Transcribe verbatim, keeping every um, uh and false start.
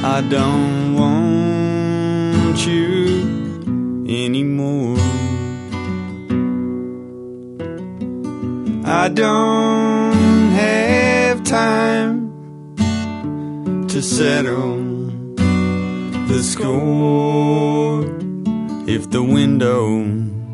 I don't want you anymore. I don't have time to settle the score if the window